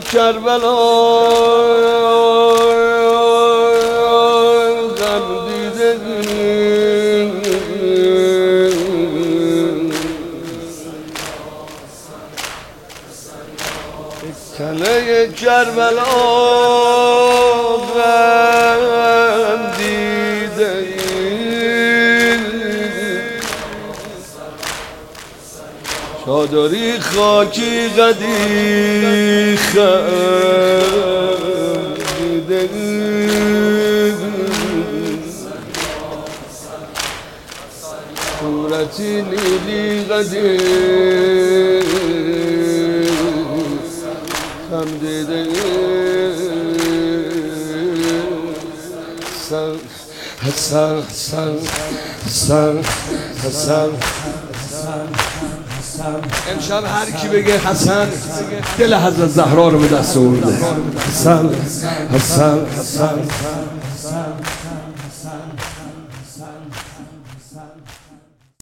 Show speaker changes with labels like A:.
A: کربلا غم دیده کله کربلا غم دیده چادری خاکی قدی خمیده صورتی نیلی قدی خمیده حسن حسن حسن حسن امشب هر کی بگه حسن دل حضرت زهرا رو به دست آورده. حسن حسن حسن